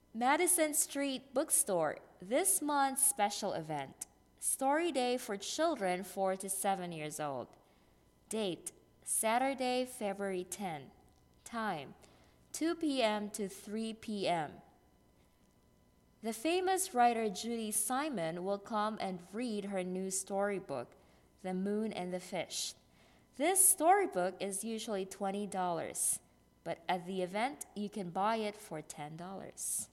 Madison Street Bookstore, this month's special event. Story Day for children 4 to 7 years old. Date, Saturday, February 10. Time, 2 p.m. to 3 p.m. The famous writer Judy Simon will come and read her new storybook, The Moon and the Fish. This storybook is usually $20, but at the event, you can buy it for $10.